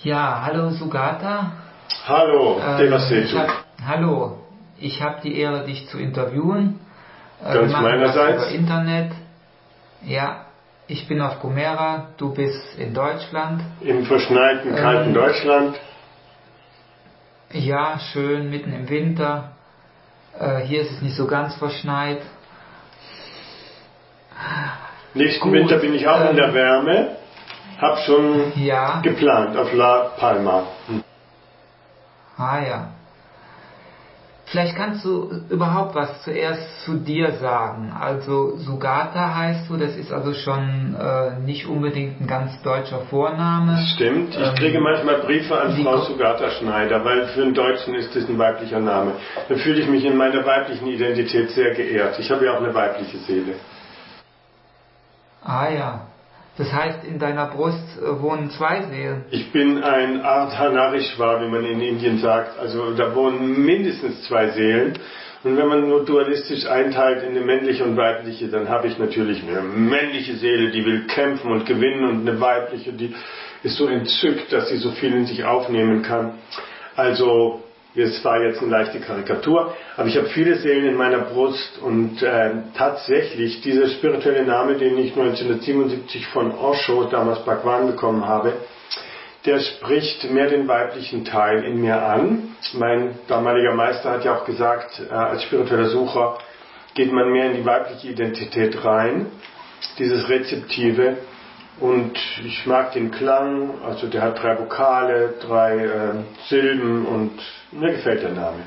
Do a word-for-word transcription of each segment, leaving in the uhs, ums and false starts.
Ja, hallo Sugata. Hallo, ähm, Devasetu. Hallo, ich habe die Ehre, dich zu interviewen. Äh, Ganz wir machen meinerseits. das über Internet. Ja, ich bin auf Gomera, du bist in Deutschland. Im verschneiten, kalten ähm, Deutschland. Ja, schön, mitten im Winter. Äh, hier ist es nicht so ganz verschneit. Nächsten Gut, Winter bin ich auch ähm, in der Wärme. Hab schon ja. geplant auf La Palma. Hm. Ah ja. Vielleicht kannst du überhaupt was zuerst zu dir sagen. Also Sugata heißt du, das ist also schon äh, nicht unbedingt ein ganz deutscher Vorname. Das stimmt. Ich ähm, kriege manchmal Briefe an Frau Sugata Schneider, weil für einen Deutschen ist das ein weiblicher Name. Da fühle ich mich in meiner weiblichen Identität sehr geehrt. Ich habe ja auch eine weibliche Seele. Ah ja. Das heißt, in deiner Brust äh, wohnen zwei Seelen? Ich bin ein Ardhanarishwar, wie man in Indien sagt. Also da wohnen mindestens zwei Seelen. Und wenn man nur dualistisch einteilt in eine männliche und weibliche, dann habe ich natürlich eine männliche Seele, die will kämpfen und gewinnen, und eine weibliche, die ist so entzückt, dass sie so viel in sich aufnehmen kann. Also es war jetzt eine leichte Karikatur, aber ich habe viele Seelen in meiner Brust, und äh, tatsächlich dieser spirituelle Name, den ich neunzehnhundertsiebenundsiebzig von Osho, damals Bhagwan, bekommen habe, der spricht mehr den weiblichen Teil in mir an. Mein damaliger Meister hat ja auch gesagt, äh, als spiritueller Sucher geht man mehr in die weibliche Identität rein, dieses Rezeptive. Und ich mag den Klang, also der hat drei Vokale, drei äh, Silben, und mir gefällt der Name.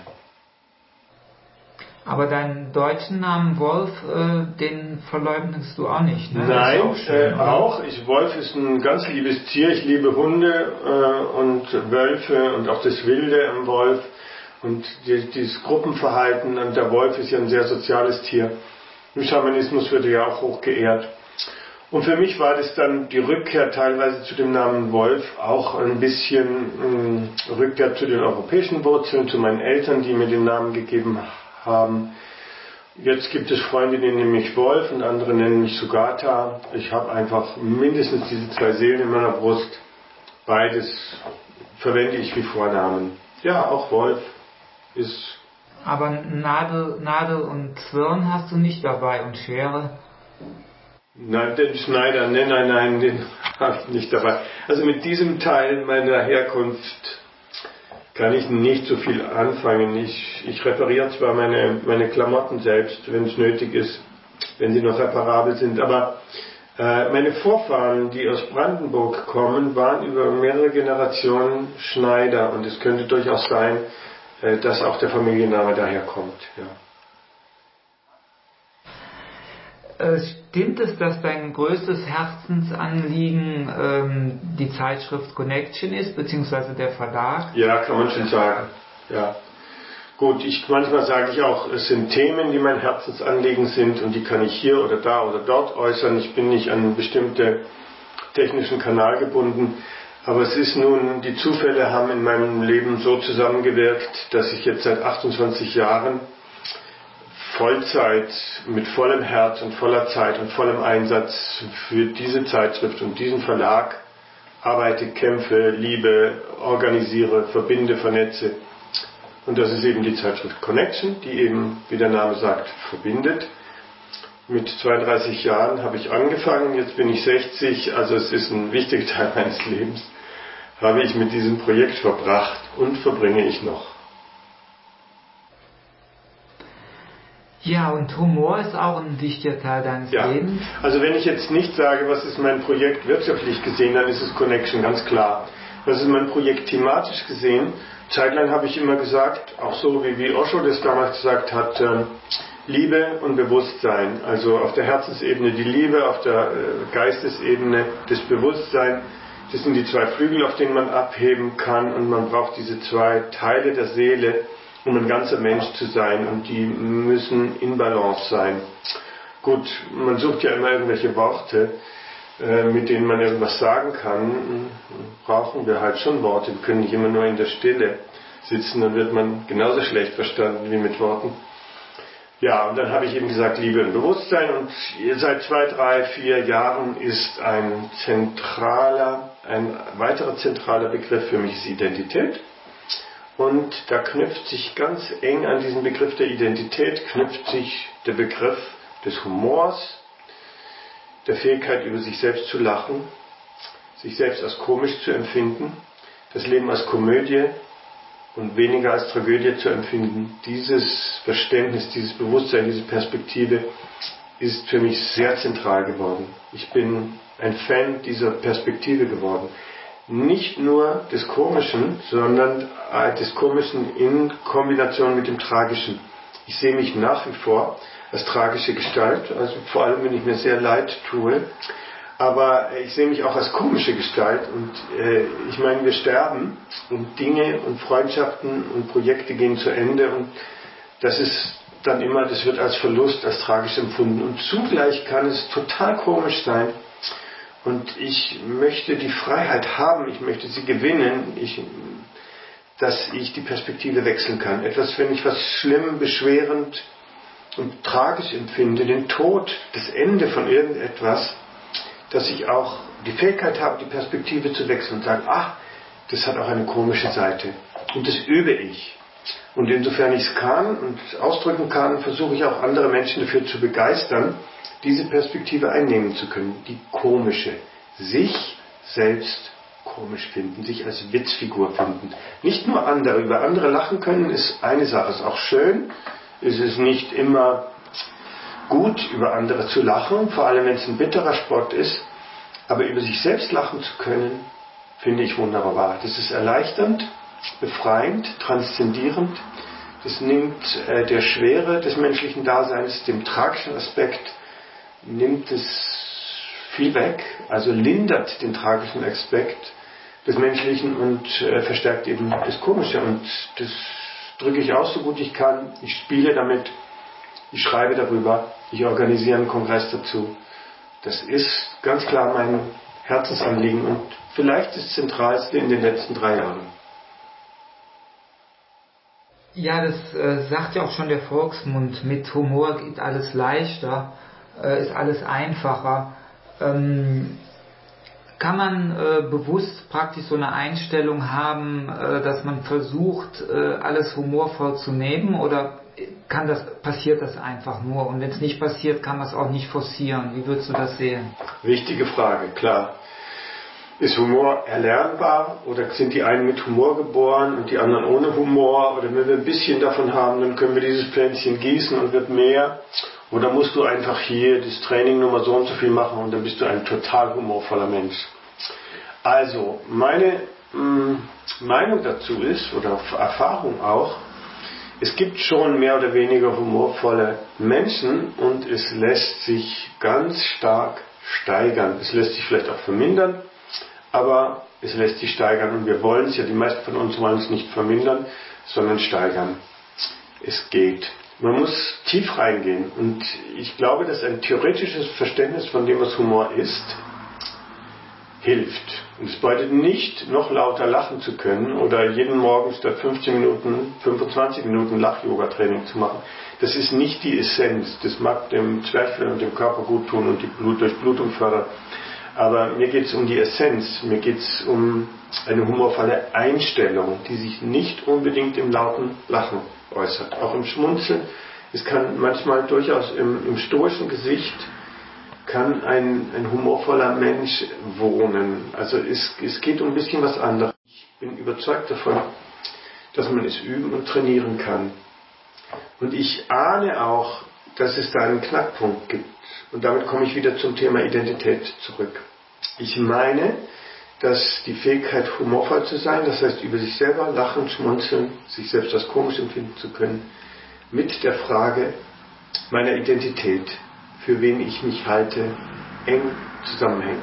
Aber deinen deutschen Namen Wolf, äh, den verleugnest du auch nicht, ne? Nein, auch, schön, äh, auch. Ich, Wolf ist ein ganz liebes Tier. Ich liebe Hunde äh, und Wölfe und auch das Wilde am Wolf und die, dieses Gruppenverhalten. Und der Wolf ist ja ein sehr soziales Tier. Im Schamanismus wird er ja auch hoch geehrt. Und für mich war das dann die Rückkehr teilweise zu dem Namen Wolf auch ein bisschen mh, Rückkehr zu den europäischen Wurzeln, zu meinen Eltern, die mir den Namen gegeben haben. Jetzt gibt es Freunde, die nennen mich Wolf, und andere nennen mich Sugata. Ich habe einfach mindestens diese zwei Seelen in meiner Brust. Beides verwende ich wie Vornamen. Ja, auch Wolf ist... Aber Nadel, Nadel und Zwirn hast du nicht dabei, und Schere? Nein, den Schneider, nein, nein, nein, den habe ich nicht dabei. Also mit diesem Teil meiner Herkunft kann ich nicht so viel anfangen. Ich, ich repariere zwar meine, meine Klamotten selbst, wenn es nötig ist, wenn sie noch reparabel sind, aber äh, meine Vorfahren, die aus Brandenburg kommen, waren über mehrere Generationen Schneider, und es könnte durchaus sein, äh, dass auch der Familienname daher kommt. Ja. Stimmt es, dass dein größtes Herzensanliegen ähm, die Zeitschrift Connection ist, beziehungsweise der Verlag? Ja, kann man schon sagen. Ja. Gut, ich, manchmal sage ich auch, es sind Themen, die mein Herzensanliegen sind, und die kann ich hier oder da oder dort äußern. Ich bin nicht an einen bestimmten technischen Kanal gebunden. Aber es ist nun, die Zufälle haben in meinem Leben so zusammengewirkt, dass ich jetzt seit achtundzwanzig Jahren Vollzeit, mit vollem Herz und voller Zeit und vollem Einsatz für diese Zeitschrift und diesen Verlag arbeite, kämpfe, liebe, organisiere, verbinde, vernetze. Und das ist eben die Zeitschrift Connection, die eben, wie der Name sagt, verbindet. Mit zweiunddreißig Jahren habe ich angefangen, jetzt bin ich sechzig, also es ist ein wichtiger Teil meines Lebens, habe ich mit diesem Projekt verbracht und verbringe ich noch. Ja, und Humor ist auch ein wichtiger Teil deines ja. Lebens. Also wenn ich jetzt nicht sage, was ist mein Projekt wirtschaftlich gesehen, dann ist es Connection, ganz klar. Was ist mein Projekt thematisch gesehen? Zeitlang habe ich immer gesagt, auch so wie, wie Osho das damals gesagt hat, äh, Liebe und Bewusstsein. Also auf der Herzensebene die Liebe, auf der äh, Geistesebene das Bewusstsein. Das sind die zwei Flügel, auf denen man abheben kann, und man braucht diese zwei Teile der Seele, um ein ganzer Mensch zu sein, und die müssen in Balance sein. Gut, man sucht ja immer irgendwelche Worte, äh, mit denen man irgendwas sagen kann. Brauchen wir halt schon Worte. Wir können nicht immer nur in der Stille sitzen, dann wird man genauso schlecht verstanden wie mit Worten. Ja, und dann habe ich eben gesagt, Liebe und Bewusstsein. Und seit zwei, drei, vier Jahren ist ein zentraler, ein weiterer zentraler Begriff für mich ist Identität. Und da knüpft sich ganz eng an diesen Begriff der Identität, knüpft sich der Begriff des Humors, der Fähigkeit, über sich selbst zu lachen, sich selbst als komisch zu empfinden, das Leben als Komödie und weniger als Tragödie zu empfinden. Dieses Verständnis, dieses Bewusstsein, diese Perspektive ist für mich sehr zentral geworden. Ich bin ein Fan dieser Perspektive geworden. Nicht nur des Komischen, sondern des Komischen in Kombination mit dem Tragischen. Ich sehe mich nach wie vor als tragische Gestalt, also vor allem, wenn ich mir sehr leid tue, aber ich sehe mich auch als komische Gestalt und äh, ich meine, wir sterben und Dinge und Freundschaften und Projekte gehen zu Ende und das ist dann immer, das wird als Verlust, als tragisch empfunden und zugleich kann es total komisch sein. Und ich möchte die Freiheit haben, ich möchte sie gewinnen, ich, dass ich die Perspektive wechseln kann. Etwas, wenn ich was schlimm, beschwerend und tragisch empfinde, den Tod, das Ende von irgendetwas, dass ich auch die Fähigkeit habe, die Perspektive zu wechseln und sagen, ach, das hat auch eine komische Seite. Und das übe ich. Und insofern ich es kann und ausdrücken kann, versuche ich auch andere Menschen dafür zu begeistern, diese Perspektive einnehmen zu können, die komische, sich selbst komisch finden, sich als Witzfigur finden. Nicht nur andere, über andere lachen können ist eine Sache, ist auch schön, ist es nicht immer gut, über andere zu lachen, vor allem wenn es ein bitterer Spott ist, aber über sich selbst lachen zu können, finde ich wunderbar. Das ist erleichternd, befreiend, transzendierend, das nimmt äh, der Schwere des menschlichen Daseins, dem tragischen Aspekt, nimmt es viel weg, also lindert den tragischen Aspekt des Menschlichen und äh, verstärkt eben das Komische. Und das drücke ich aus, so gut ich kann. Ich spiele damit, ich schreibe darüber, ich organisiere einen Kongress dazu. Das ist ganz klar mein Herzensanliegen und vielleicht das Zentralste in den letzten drei Jahren. Ja, das äh, sagt ja auch schon der Volksmund, mit Humor geht alles leichter, äh, ist alles einfacher. Ähm, kann man äh, bewusst praktisch so eine Einstellung haben, äh, dass man versucht, äh, alles humorvoll zu nehmen, oder kann das, passiert das einfach nur? Und wenn es nicht passiert, kann man es auch nicht forcieren. Wie würdest du das sehen? Wichtige Frage, klar. Ist Humor erlernbar oder sind die einen mit Humor geboren und die anderen ohne Humor? Oder wenn wir ein bisschen davon haben, dann können wir dieses Pflänzchen gießen und wird mehr. Oder musst du einfach hier das Training nur mal so und so viel machen und dann bist du ein total humorvoller Mensch. Also, meine mh, Meinung dazu ist, oder Erfahrung auch, es gibt schon mehr oder weniger humorvolle Menschen und es lässt sich ganz stark steigern. Es lässt sich vielleicht auch vermindern, aber es lässt sich steigern und wir wollen es ja, die meisten von uns wollen es nicht vermindern, sondern steigern. Es geht. Man muss tief reingehen und ich glaube, dass ein theoretisches Verständnis von dem, was Humor ist, hilft. Und es bedeutet nicht, noch lauter lachen zu können oder jeden Morgen statt fünfzehn Minuten, fünfundzwanzig Minuten Lach-Yoga-Training zu machen. Das ist nicht die Essenz. Das mag dem Zwerchfell und dem Körper gut tun und die Blut Durchblutung fördern. Aber mir geht es um die Essenz. Mir geht es um eine humorvolle Einstellung, die sich nicht unbedingt im lauten Lachen äußert. Auch im Schmunzeln. Es kann manchmal durchaus im, im stoischen Gesicht kann ein, ein humorvoller Mensch wohnen. Also es, es geht um ein bisschen was anderes. Ich bin überzeugt davon, dass man es üben und trainieren kann. Und ich ahne auch, dass es da einen Knackpunkt gibt. Und damit komme ich wieder zum Thema Identität zurück. Ich meine, dass die Fähigkeit, humorvoll zu sein, das heißt über sich selber lachen, schmunzeln, sich selbst als komisch empfinden zu können, mit der Frage meiner Identität, für wen ich mich halte, eng zusammenhängt.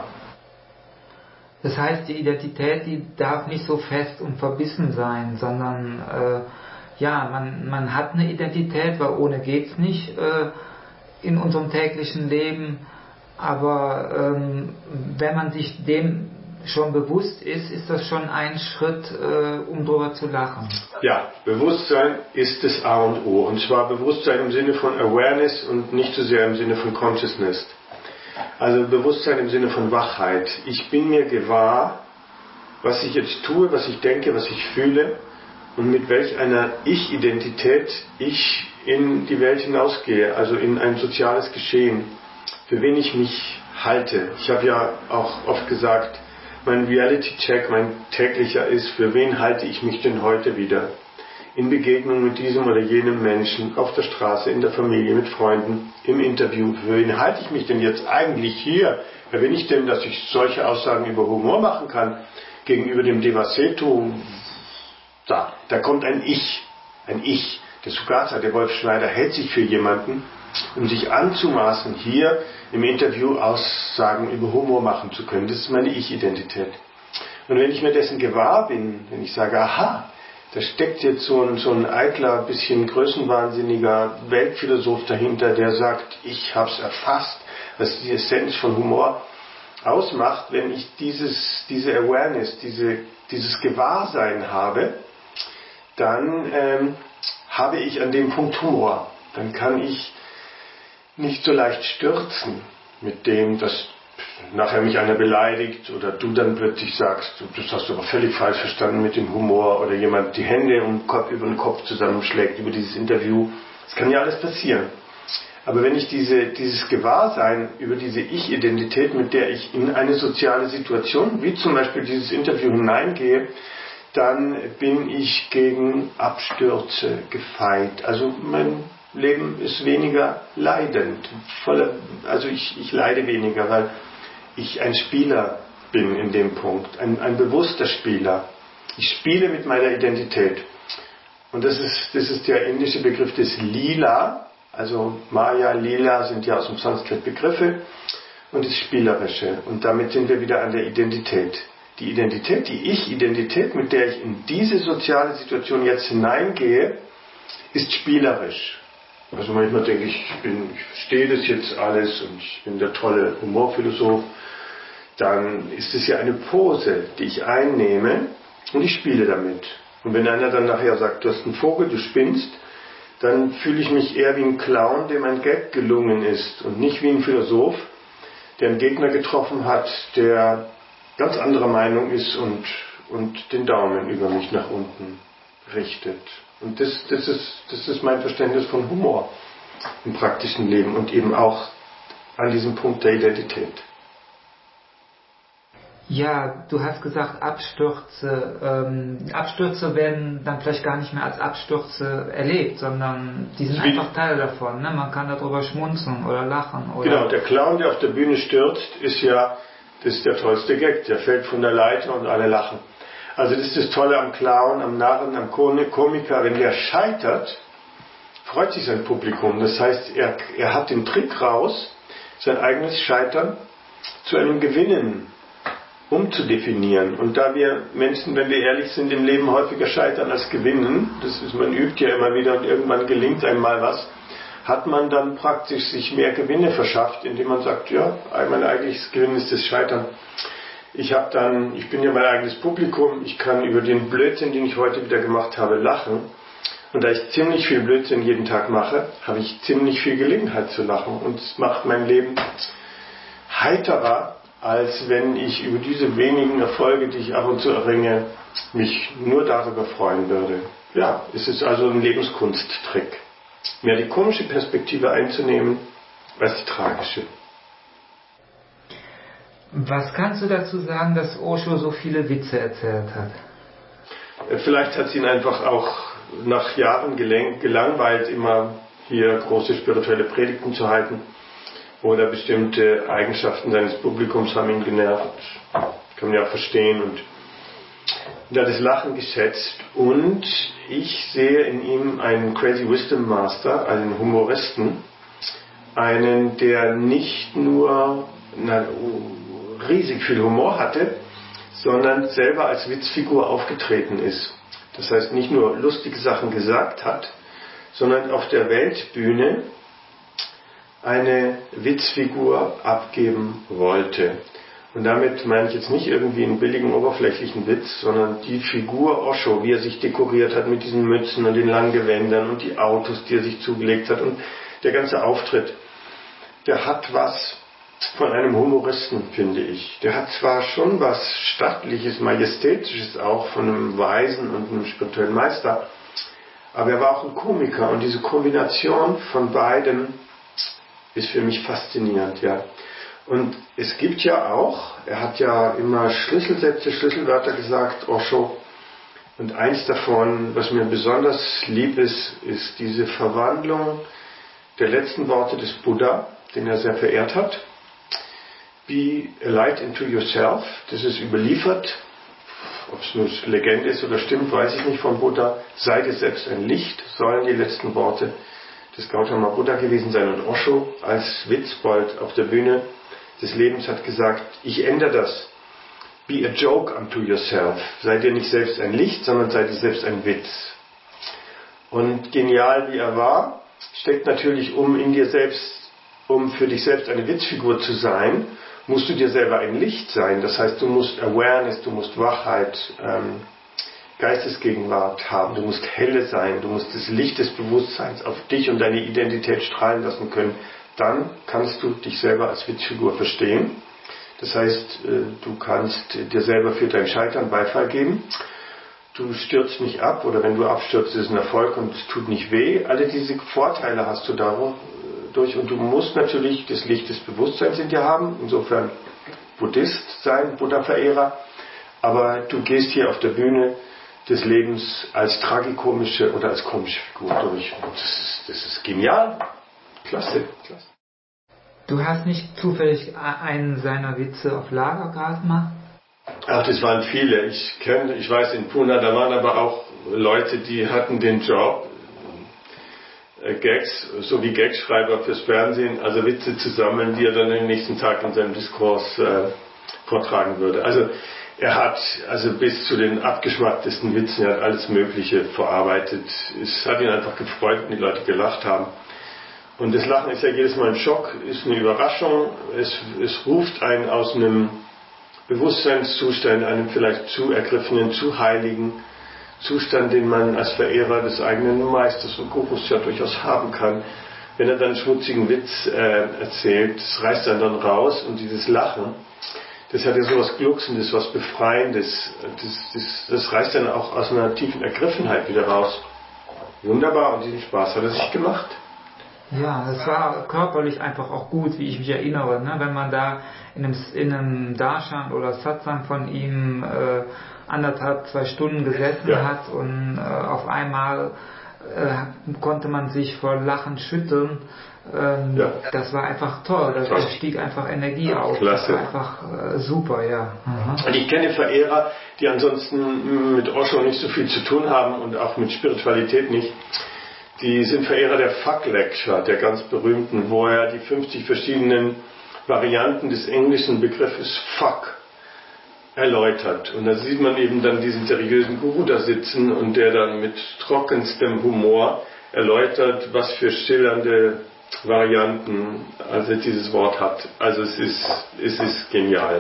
Das heißt, die Identität, die darf nicht so fest und verbissen sein, sondern äh, ja, man, man hat eine Identität, weil ohne geht's nicht äh, in unserem täglichen Leben, aber ähm, wenn man sich dem schon bewusst ist, ist das schon ein Schritt, äh, um drüber zu lachen. Ja, Bewusstsein ist das A und O. Und zwar Bewusstsein im Sinne von Awareness und nicht so sehr im Sinne von Consciousness. Also Bewusstsein im Sinne von Wachheit. Ich bin mir gewahr, was ich jetzt tue, was ich denke, was ich fühle und mit welch einer Ich-Identität ich in die Welt hinausgehe, also in ein soziales Geschehen, für wen ich mich halte. Ich habe ja auch oft gesagt, mein Reality-Check, mein täglicher ist, für wen halte ich mich denn heute wieder? In Begegnung mit diesem oder jenem Menschen, auf der Straße, in der Familie, mit Freunden, im Interview. Für wen halte ich mich denn jetzt eigentlich hier? Wer bin ich denn, dass ich solche Aussagen über Humor machen kann? Gegenüber dem Devasetu, da, da kommt ein Ich, ein Ich. Der Sugata, der Wolf Schneider, hält sich für jemanden, um sich anzumaßen, hier im Interview Aussagen über Humor machen zu können. Das ist meine Ich-Identität. Und wenn ich mir dessen gewahr bin, wenn ich sage, aha, da steckt jetzt so ein, so ein eitler, bisschen größenwahnsinniger Weltphilosoph dahinter, der sagt, ich habe es erfasst, was die Essenz von Humor ausmacht, wenn ich dieses, diese Awareness, diese, dieses Gewahrsein habe, dann ähm, habe ich an dem Punkt Humor. Dann kann ich nicht so leicht stürzen mit dem, dass nachher mich einer beleidigt oder du dann plötzlich sagst, das hast du aber völlig falsch verstanden mit dem Humor oder jemand die Hände um Kopf, über den Kopf zusammenschlägt über dieses Interview. Das kann ja alles passieren. Aber wenn ich diese, dieses Gewahrsein über diese Ich-Identität, mit der ich in eine soziale Situation, wie zum Beispiel dieses Interview hineingehe, dann bin ich gegen Abstürze gefeit. Also mein Leben ist weniger leidend. Voller, also ich, ich leide weniger, weil ich ein Spieler bin in dem Punkt. Ein, ein bewusster Spieler. Ich spiele mit meiner Identität. Und das ist, das ist der indische Begriff des Lila. Also Maya, Lila sind ja aus dem Sanskrit Begriffe. Und das Spielerische. Und damit sind wir wieder an der Identität. Die Identität, die Ich-Identität, mit der ich in diese soziale Situation jetzt hineingehe, ist spielerisch. Also manchmal denke ich, ich, bin, ich verstehe das jetzt alles und ich bin der tolle Humorphilosoph. Dann ist es ja eine Pose, die ich einnehme und ich spiele damit. Und wenn einer dann nachher sagt, du hast einen Vogel, du spinnst, dann fühle ich mich eher wie ein Clown, dem ein Gag gelungen ist und nicht wie ein Philosoph, der einen Gegner getroffen hat, der ganz anderer Meinung ist und, und den Daumen über mich nach unten richtet. Und das, das, ist, das ist mein Verständnis von Humor im praktischen Leben und eben auch an diesem Punkt der Identität. Ja, du hast gesagt Abstürze. Ähm, Abstürze werden dann vielleicht gar nicht mehr als Abstürze erlebt, sondern die sind einfach Teil davon. Ne? Man kann darüber schmunzeln oder lachen. Oder genau, der Clown, der auf der Bühne stürzt, ist ja das ist der tollste Gag. Der fällt von der Leiter und alle lachen. Also das ist das Tolle am Clown, am Narren, am Komiker. Wenn der scheitert, freut sich sein Publikum. Das heißt, er, er hat den Trick raus, sein eigenes Scheitern zu einem Gewinnen umzudefinieren. Und da wir Menschen, wenn wir ehrlich sind, im Leben häufiger scheitern als gewinnen, das ist, man übt ja immer wieder und irgendwann gelingt einem mal was, hat man dann praktisch sich mehr Gewinne verschafft, indem man sagt, ja, mein eigentliches Gewinn ist das Scheitern. Ich habe dann, ich bin ja mein eigenes Publikum, ich kann über den Blödsinn, den ich heute wieder gemacht habe, lachen. Und da ich ziemlich viel Blödsinn jeden Tag mache, habe ich ziemlich viel Gelegenheit zu lachen. Und es macht mein Leben heiterer, als wenn ich über diese wenigen Erfolge, die ich ab und zu erringe, mich nur darüber freuen würde. Ja, es ist also ein Lebenskunsttrick. Mehr die komische Perspektive einzunehmen, als die tragische. Was kannst du dazu sagen, dass Osho so viele Witze erzählt hat? Vielleicht hat es ihn einfach auch nach Jahren gelangweilt, immer hier große spirituelle Predigten zu halten. Oder bestimmte Eigenschaften seines Publikums haben ihn genervt. Kann man ja auch verstehen. Und er hat das Lachen geschätzt. Und ich sehe in ihm einen Crazy Wisdom Master, einen Humoristen. Einen, der nicht nur na, riesig viel Humor hatte, sondern selber als Witzfigur aufgetreten ist. Das heißt, nicht nur lustige Sachen gesagt hat, sondern auf der Weltbühne eine Witzfigur abgeben wollte. Und damit meine ich jetzt nicht irgendwie einen billigen, oberflächlichen Witz, sondern die Figur Osho, wie er sich dekoriert hat mit diesen Mützen und den langen Gewändern und die Autos, die er sich zugelegt hat und der ganze Auftritt, der hat was von einem Humoristen, finde ich. Der hat zwar schon was Stattliches, Majestätisches auch von einem Weisen und einem spirituellen Meister, aber er war auch ein Komiker und diese Kombination von beidem ist für mich faszinierend, ja. Und es gibt ja auch, er hat ja immer Schlüsselsätze, Schlüsselwörter gesagt, Osho, und eins davon, was mir besonders lieb ist, ist diese Verwandlung der letzten Worte des Buddha, den er sehr verehrt hat. Be a light into yourself, das ist überliefert, ob es nur Legende ist oder stimmt, weiß ich nicht, vom Buddha. Sei dir selbst ein Licht, sollen die letzten Worte des Gautama Buddha gewesen sein. Und Osho als Witzbold auf der Bühne des Lebens hat gesagt, ich ändere das. Be a joke unto yourself. Sei dir nicht selbst ein Licht, sondern sei dir selbst ein Witz. Und genial wie er war, steckt natürlich, um in dir selbst, um für dich selbst eine Witzfigur zu sein, musst du dir selber ein Licht sein. Das heißt, du musst Awareness, du musst Wachheit, ähm, Geistesgegenwart haben, du musst helle sein, du musst das Licht des Bewusstseins auf dich und deine Identität strahlen lassen können. Dann kannst du dich selber als Witzfigur verstehen. Das heißt, du kannst dir selber für dein Scheitern Beifall geben. Du stürzt nicht ab, oder wenn du abstürzt, ist es ein Erfolg und es tut nicht weh. Alle diese Vorteile hast du dadurch, und du musst natürlich das Licht des Bewusstseins in dir haben, insofern Buddhist sein, Buddha-Verehrer, aber du gehst hier auf der Bühne des Lebens als tragikomische oder als komische Figur durch. Und das ist, das ist genial. Klasse, klasse. Du hast nicht zufällig einen seiner Witze auf Lager gehabt, mal? Ach, das waren viele. Ich kenne, ich weiß, in Pune, da waren aber auch Leute, die hatten den Job, Gags, so wie Gagschreiber fürs Fernsehen, also Witze zu sammeln, die er dann den nächsten Tag in seinem Diskurs äh, vortragen würde. Also er hat also bis zu den abgeschmacktesten Witzen, er hat alles Mögliche verarbeitet. Es hat ihn einfach gefreut, wenn die Leute gelacht haben. Und das Lachen ist ja jedes Mal ein Schock, ist eine Überraschung. Es, es ruft einen aus einem Bewusstseinszustand, einem vielleicht zu ergriffenen, zu heiligen Zustand, den man als Verehrer des eigenen Meisters und Gurus ja durchaus haben kann. Wenn er dann einen schmutzigen Witz äh, erzählt, das reißt dann dann raus, und dieses Lachen, das hat ja so was Glucksendes, was Befreiendes. Das, das, das reißt dann auch aus einer tiefen Ergriffenheit wieder raus. Wunderbar, und diesen Spaß hat er sich gemacht. Ja, das war körperlich einfach auch gut, wie ich mich erinnere, ne? Wenn man da in einem, in einem Darshan oder Satsang von ihm äh, anderthalb, zwei Stunden gesessen ja. hat und äh, auf einmal äh, konnte man sich vor Lachen schütteln. Ähm, ja. Das war einfach toll, da toll. stieg einfach Energie ja, auf. Klasse. Das war einfach äh, super, ja. Mhm. Und ich kenne Verehrer, die ansonsten mit Osho nicht so viel zu tun haben und auch mit Spiritualität nicht. Die sind Verehrer der Fuck Lecture, der ganz berühmten, wo er die fünfzig verschiedenen Varianten des englischen Begriffes Fuck erläutert. Und da sieht man eben dann diesen seriösen Guru da sitzen und der dann mit trockenstem Humor erläutert, was für schillernde Varianten also dieses Wort hat. Also es ist, es ist genial.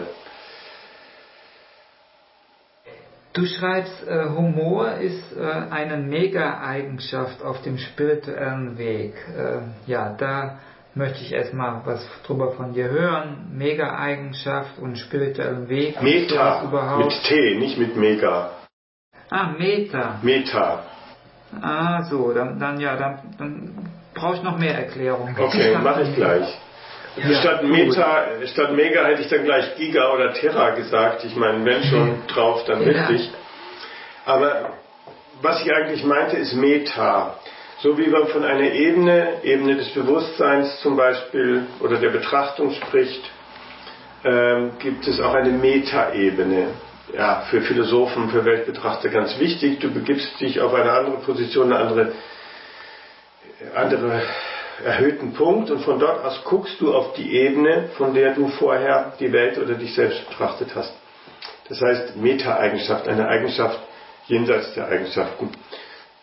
Du schreibst, äh, Humor ist äh, eine Mega-Eigenschaft auf dem spirituellen Weg. Äh, ja, da möchte ich erstmal was drüber von dir hören. Mega-Eigenschaft und spirituellen Weg. Meta, mit T, nicht mit Mega. Ah, Meta. Meta. Ah, so, dann, dann ja, dann, dann brauche ich noch mehr Erklärung. Okay, mache ich gleich. Ja, statt, Meta, statt Mega hätte ich dann gleich Giga oder Terra gesagt. Ich meine, wenn schon drauf, dann richtig. Aber was ich eigentlich meinte, ist Meta. So wie man von einer Ebene, Ebene des Bewusstseins zum Beispiel, oder der Betrachtung spricht, ähm, gibt es auch eine Meta-Ebene. Ja, für Philosophen, für Weltbetrachter ganz wichtig. Du begibst dich auf eine andere Position, eine andere, andere erhöhten Punkt, und von dort aus guckst du auf die Ebene, von der du vorher die Welt oder dich selbst betrachtet hast. Das heißt Meta-Eigenschaft, eine Eigenschaft jenseits der Eigenschaften.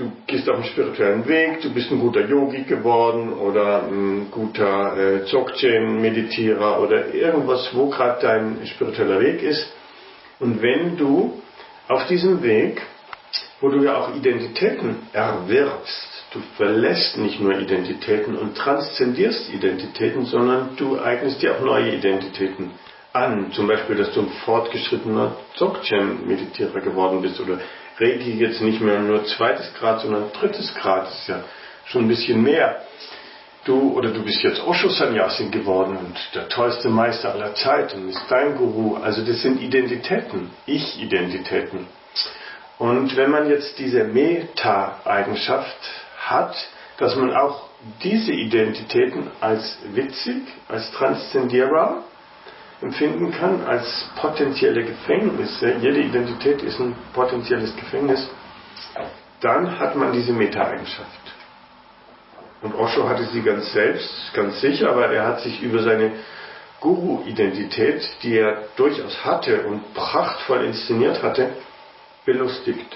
du gehst auf einen spirituellen Weg, du bist ein guter Yogi geworden oder ein guter äh, Dzogchen-Meditierer oder irgendwas, wo gerade dein spiritueller Weg ist. Und wenn du auf diesem Weg, wo du ja auch Identitäten erwirbst, du verlässt nicht nur Identitäten und transzendierst Identitäten, sondern du eignest dir auch neue Identitäten an. Zum Beispiel, dass du ein fortgeschrittener Dzogchen-Meditierer geworden bist oder Reiki jetzt nicht mehr nur zweites Grad, sondern drittes Grad. Das ist ja schon ein bisschen mehr. Du oder du bist jetzt Osho-Sannyasin geworden und der tollste Meister aller Zeiten ist dein Guru. Also das sind Identitäten, Ich-Identitäten. Und wenn man jetzt diese Meta-Eigenschaft hat, dass man auch diese Identitäten als witzig, als transzendierbar empfinden kann, als potenzielle Gefängnisse, jede Identität ist ein potenzielles Gefängnis, dann hat man diese Meta-Eigenschaft. Und Osho hatte sie ganz selbst, ganz sicher, aber er hat sich über seine Guru-Identität, die er durchaus hatte und prachtvoll inszeniert hatte, belustigt.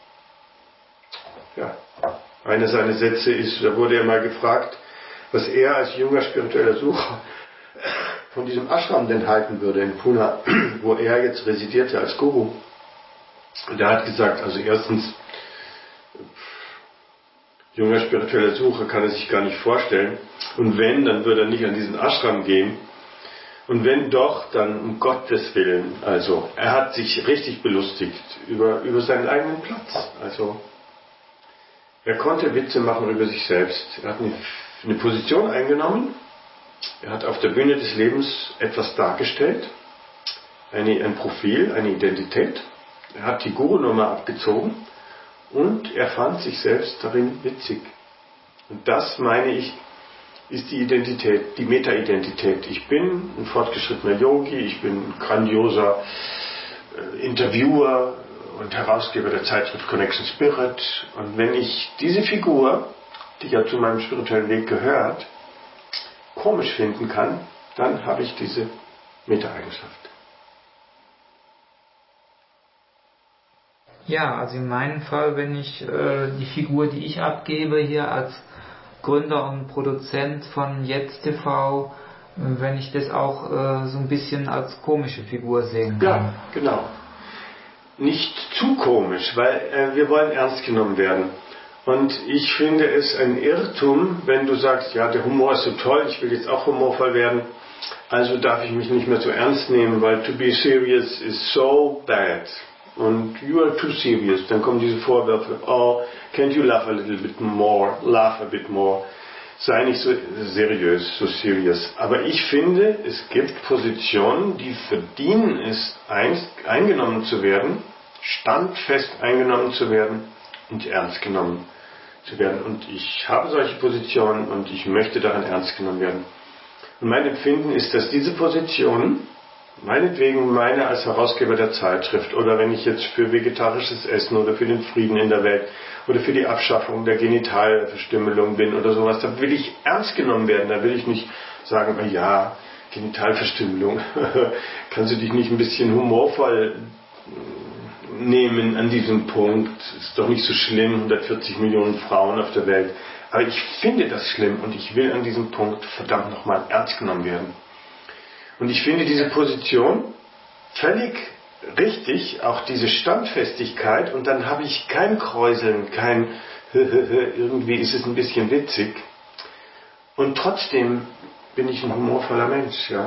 Ja, einer seiner Sätze ist, da wurde er mal gefragt, was er als junger spiritueller Sucher von diesem Ashram denn halten würde in Pune, wo er jetzt residierte als Guru. Und er hat gesagt, also erstens, junger spiritueller Sucher kann er sich gar nicht vorstellen. Und wenn, dann würde er nicht an diesen Ashram gehen. Und wenn doch, dann um Gottes Willen. Also er hat sich richtig belustigt über, über seinen eigenen Platz. Also er konnte Witze machen über sich selbst. Er hat eine, eine Position eingenommen. Er hat auf der Bühne des Lebens etwas dargestellt. Eine, ein Profil, eine Identität. Er hat die Guru-Nummer abgezogen. Und er fand sich selbst darin witzig. Und das, meine ich, ist die Identität, die Meta-Identität. Ich bin ein fortgeschrittener Yogi, ich bin ein grandioser äh, Interviewer und Herausgeber der Zeitschrift Connection Spirit. Und wenn ich diese Figur, die ja zu meinem spirituellen Weg gehört, komisch finden kann, dann habe ich diese Meta-Eigenschaft. Ja, also in meinem Fall, wenn ich äh, die Figur, die ich abgebe hier als Gründer und Produzent von Jetzt T V, äh, wenn ich das auch äh, so ein bisschen als komische Figur sehen kann. Ja, genau. Nicht zu komisch, weil äh, wir wollen ernst genommen werden. Und ich finde es ein Irrtum, wenn du sagst, ja, der Humor ist so toll, ich will jetzt auch humorvoll werden, also darf ich mich nicht mehr so ernst nehmen, weil to be serious is so bad. Und you are too serious. Dann kommen diese Vorwürfe, oh, can't you laugh a little bit more, laugh a bit more. Sei nicht so seriös, so serious. Aber ich finde, es gibt Positionen, die verdienen es, eingenommen zu werden, standfest eingenommen zu werden und ernst genommen zu werden. Und ich habe solche Positionen und ich möchte daran ernst genommen werden. Und mein Empfinden ist, dass diese Positionen, meinetwegen meine als Herausgeber der Zeitschrift oder wenn ich jetzt für vegetarisches Essen oder für den Frieden in der Welt oder für die Abschaffung der Genitalverstümmelung bin oder sowas, da will ich ernst genommen werden. Da will ich nicht sagen, na ja, Genitalverstümmelung, kannst du dich nicht ein bisschen humorvoll nehmen an diesem Punkt? Ist doch nicht so schlimm, hundertvierzig Millionen Frauen auf der Welt. Aber ich finde das schlimm und ich will an diesem Punkt verdammt nochmal ernst genommen werden. Und ich finde diese Position völlig richtig, auch diese Standfestigkeit, und dann habe ich kein Kräuseln, kein irgendwie ist es ein bisschen witzig. Und trotzdem bin ich ein humorvoller Mensch, ja.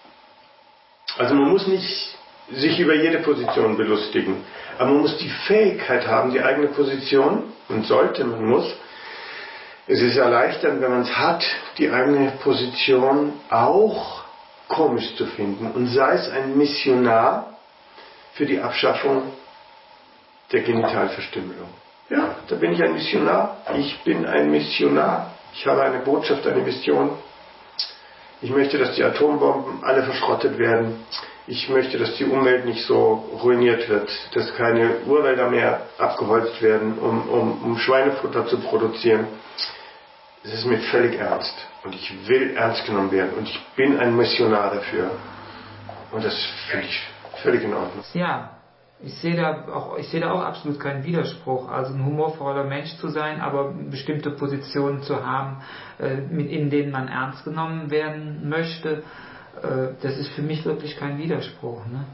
Also man muss nicht sich über jede Position belustigen, aber man muss die Fähigkeit haben, die eigene Position, und sollte, man muss, es ist erleichternd, wenn man es hat, die eigene Position auch komisch zu finden, und sei es ein Missionar für die Abschaffung der Genitalverstümmelung. Ja, da bin ich ein Missionar. Ich bin ein Missionar. Ich habe eine Botschaft, eine Mission. Ich möchte, dass die Atombomben alle verschrottet werden. Ich möchte, dass die Umwelt nicht so ruiniert wird, dass keine Urwälder mehr abgeholzt werden, um, um, um Schweinefutter zu produzieren. Es ist mir völlig ernst. Und ich will ernst genommen werden. Und ich bin ein Missionar dafür. Und das finde ich völlig in Ordnung. Ja, Ich sehe da auch, ich sehe da auch absolut keinen Widerspruch. Also ein humorvoller Mensch zu sein, aber bestimmte Positionen zu haben, in denen man ernst genommen werden möchte, das ist für mich wirklich kein Widerspruch. Ne?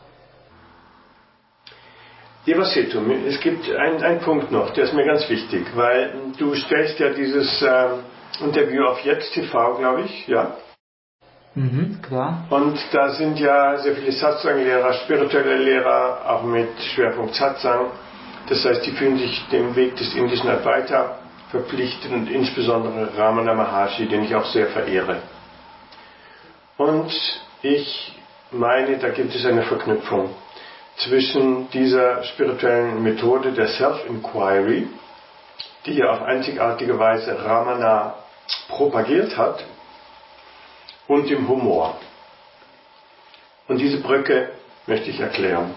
Evaseto, es gibt einen Punkt noch, der ist mir ganz wichtig, weil du stellst ja dieses ähm, Interview auf Jetzt T V, glaube ich, ja? Mhm, klar. Und da sind ja sehr viele Satsang-Lehrer, spirituelle Lehrer, auch mit Schwerpunkt Satsang. Das heißt, die fühlen sich dem Weg des indischen Advaita verpflichtet und insbesondere Ramana Maharshi, den ich auch sehr verehre. Und ich meine, da gibt es eine Verknüpfung zwischen dieser spirituellen Methode der Self-Inquiry, die ja auf einzigartige Weise Ramana propagiert hat, und dem Humor. Und diese Brücke möchte ich erklären.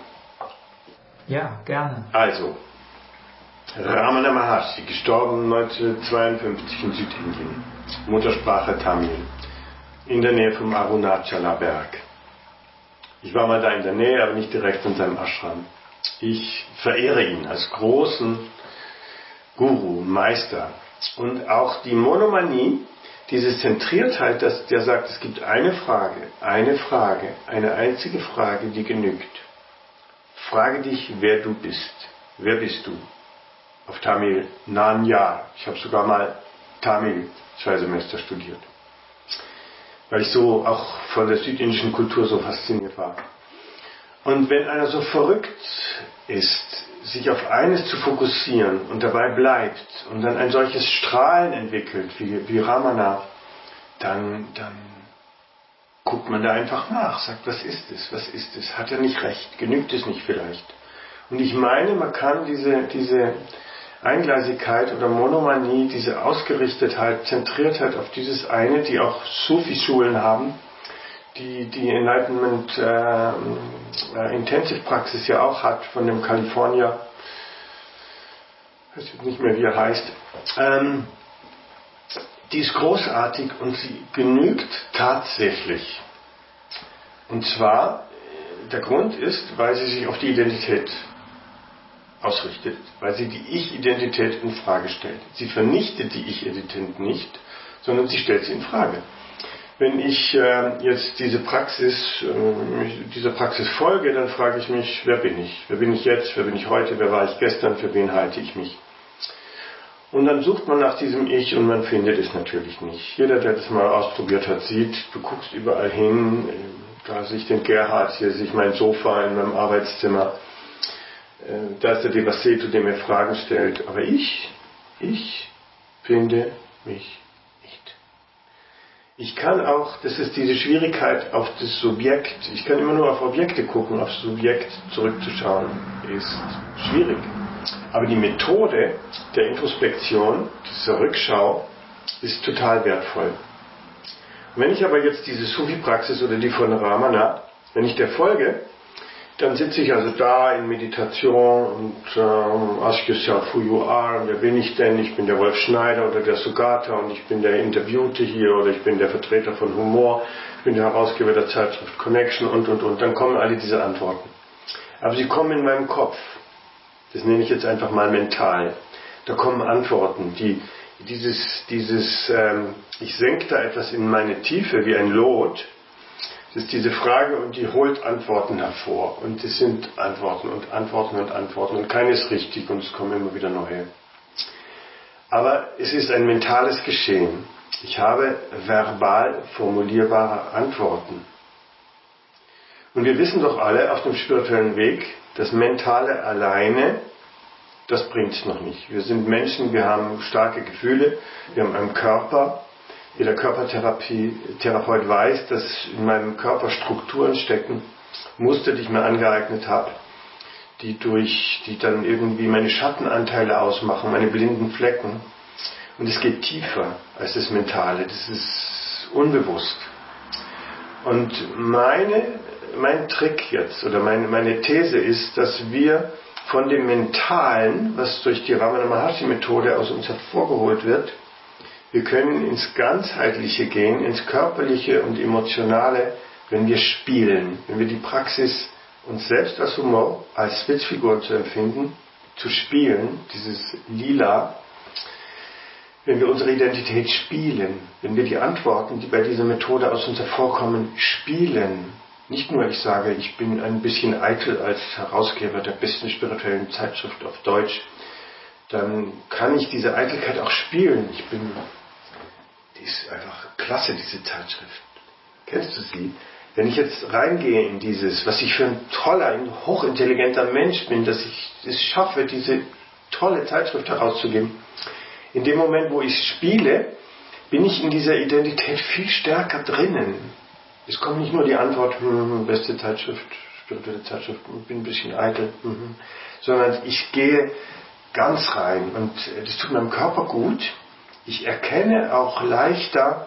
Ja, gerne. Also, Ramana Maharshi, gestorben neunzehnhundertzweiundfünfzig in Südindien, Muttersprache Tamil, in der Nähe vom Arunachala Berg. Ich war mal da in der Nähe, aber nicht direkt in seinem Ashram. Ich verehre ihn als großen Guru, Meister. Und auch die Monomanie, diese Zentriertheit, dass der sagt, es gibt eine Frage, eine Frage, eine einzige Frage, die genügt. Frage dich, wer du bist. Wer bist du? Auf Tamil, Nanya. Ich habe sogar mal Tamil zwei Semester studiert. Weil ich so auch von der südindischen Kultur so fasziniert war. Und wenn einer so verrückt ist, sich auf eines zu fokussieren und dabei bleibt und dann ein solches Strahlen entwickelt wie, wie Ramana, dann, dann guckt man da einfach nach, sagt, was ist es, was ist es, hat er nicht recht, genügt es nicht vielleicht. Und ich meine, man kann diese, diese Eingleisigkeit oder Monomanie, diese Ausgerichtetheit, Zentriertheit auf dieses eine, die auch Sufi-Schulen haben, die die Enlightenment äh, äh, Intensive Praxis ja auch hat, von dem California, ich weiß nicht mehr wie er heißt, ähm, die ist großartig und sie genügt tatsächlich. Und zwar, der Grund ist, weil sie sich auf die Identität ausrichtet, weil sie die Ich-Identität in Frage stellt. Sie vernichtet die Ich-Identität nicht, sondern sie stellt sie in Frage. Wenn ich äh, jetzt diese Praxis, äh, dieser Praxis folge, dann frage ich mich, wer bin ich? Wer bin ich jetzt? Wer bin ich heute? Wer war ich gestern? Für wen halte ich mich? Und dann sucht man nach diesem Ich und man findet es natürlich nicht. Jeder, der das mal ausprobiert hat, sieht, du guckst überall hin, da sehe ich den Gerhard, hier sehe ich mein Sofa in meinem Arbeitszimmer, äh, da ist der Devaseto, der mir Fragen stellt. Aber ich, ich finde mich. Ich kann auch, das ist diese Schwierigkeit auf das Subjekt, ich kann immer nur auf Objekte gucken, aufs Subjekt zurückzuschauen, ist schwierig. Aber die Methode der Introspektion, dieser Rückschau, ist total wertvoll. Und wenn ich aber jetzt diese Sufi-Praxis oder die von Ramana, wenn ich der folge, dann sitze ich also da in Meditation und ähm, ask yourself who you are, und wer bin ich denn? Ich bin der Wolf Schneider oder der Sugata und ich bin der Interviewte hier oder ich bin der Vertreter von Humor, ich bin der Herausgeber der Zeitschrift Connection und und und. Dann kommen alle diese Antworten. Aber sie kommen in meinem Kopf. Das nenne ich jetzt einfach mal mental. Da kommen Antworten, die dieses, dieses ähm, ich senke da etwas in meine Tiefe wie ein Lot. Das ist diese Frage und die holt Antworten hervor. Und es sind Antworten und Antworten und Antworten und keine ist richtig und es kommen immer wieder neue. Aber es ist ein mentales Geschehen. Ich habe verbal formulierbare Antworten. Und wir wissen doch alle auf dem spirituellen Weg, das Mentale alleine, das bringt es noch nicht. Wir sind Menschen, wir haben starke Gefühle, wir haben einen Körper. Jeder Körpertherapeut weiß, dass in meinem Körper Strukturen stecken, Muster, die ich mir angeeignet habe, die durch, die dann irgendwie meine Schattenanteile ausmachen, meine blinden Flecken. Und es geht tiefer als das Mentale, das ist unbewusst. Und meine, mein Trick jetzt, oder meine, meine These ist, dass wir von dem Mentalen, was durch die Ramana Maharshi Methode aus uns hervorgeholt wird, wir können ins Ganzheitliche gehen, ins Körperliche und Emotionale, wenn wir spielen, wenn wir die Praxis uns selbst als Humor, als Witzfiguren zu empfinden, zu spielen, dieses Lila, wenn wir unsere Identität spielen, wenn wir die Antworten, die bei dieser Methode aus uns hervorkommen, spielen. Nicht nur, ich sage, ich bin ein bisschen eitel als Herausgeber der besten spirituellen Zeitschrift auf Deutsch, dann kann ich diese Eitelkeit auch spielen. Ich bin, die ist einfach klasse, diese Zeitschrift. Kennst du sie? Wenn ich jetzt reingehe in dieses, was ich für ein toller, ein hochintelligenter Mensch bin, dass ich es schaffe, diese tolle Zeitschrift herauszugeben, in dem Moment, wo ich spiele, bin ich in dieser Identität viel stärker drinnen. Es kommt nicht nur die Antwort, hm, beste Zeitschrift, spirituelle Zeitschrift, ich bin ein bisschen eitel, hm, sondern ich gehe ganz rein und das tut meinem Körper gut. Ich erkenne auch leichter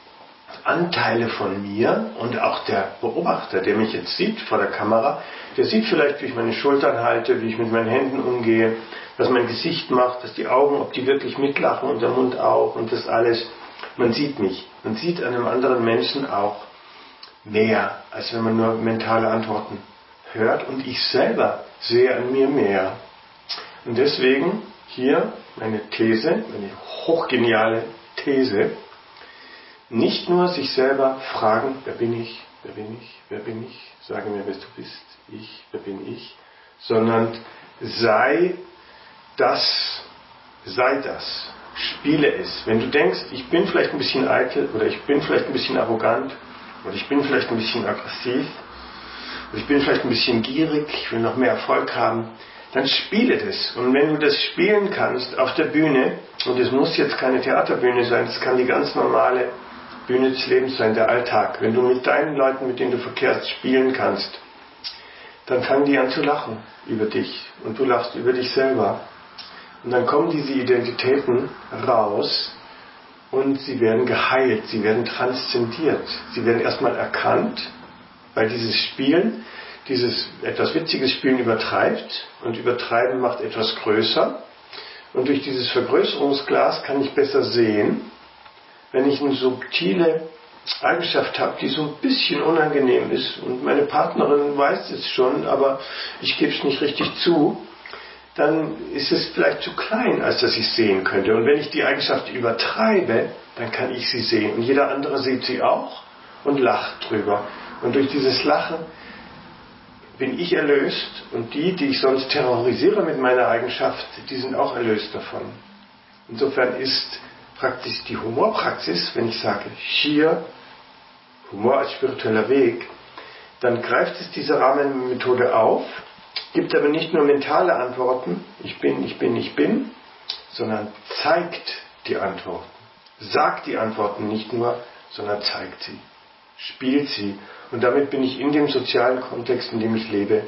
Anteile von mir und auch der Beobachter, der mich jetzt sieht vor der Kamera, der sieht vielleicht, wie ich meine Schultern halte, wie ich mit meinen Händen umgehe, was mein Gesicht macht, dass die Augen, ob die wirklich mitlachen und der Mund auch und das alles. Man sieht mich. Man sieht einem anderen Menschen auch mehr, als wenn man nur mentale Antworten hört, und ich selber sehe an mir mehr. Und deswegen hier meine These, meine hochgeniale These, nicht nur sich selber fragen, wer bin ich, wer bin ich, wer bin ich, sage mir, wer du bist, ich, wer bin ich, sondern sei das, sei das, spiele es. Wenn du denkst, ich bin vielleicht ein bisschen eitel oder ich bin vielleicht ein bisschen arrogant oder ich bin vielleicht ein bisschen aggressiv oder ich bin vielleicht ein bisschen gierig, ich will noch mehr Erfolg haben, dann spiele das. Und wenn du das spielen kannst auf der Bühne, und es muss jetzt keine Theaterbühne sein, es kann die ganz normale Bühne des Lebens sein, der Alltag. Wenn du mit deinen Leuten, mit denen du verkehrst, spielen kannst, dann fangen die an zu lachen über dich und du lachst über dich selber. Und dann kommen diese Identitäten raus und sie werden geheilt, sie werden transzendiert, sie werden erstmal erkannt, weil dieses Spielen, dieses etwas witziges Spielen übertreibt, und Übertreiben macht etwas größer, und durch dieses Vergrößerungsglas kann ich besser sehen, wenn ich eine subtile Eigenschaft habe, die so ein bisschen unangenehm ist und meine Partnerin weiß es schon, aber ich gebe es nicht richtig zu, dann ist es vielleicht zu klein, als dass ich es sehen könnte. Und wenn ich die Eigenschaft übertreibe, dann kann ich sie sehen. Und jeder andere sieht sie auch und lacht drüber. Und durch dieses Lachen bin ich erlöst, und die, die ich sonst terrorisiere mit meiner Eigenschaft, die sind auch erlöst davon. Insofern ist praktisch die Humorpraxis, wenn ich sage, hier, Humor als spiritueller Weg, dann greift es diese Rahmenmethode auf, gibt aber nicht nur mentale Antworten, ich bin, ich bin, ich bin, sondern zeigt die Antworten. Sagt die Antworten nicht nur, sondern zeigt sie, spielt sie. Und damit bin ich in dem sozialen Kontext, in dem ich lebe,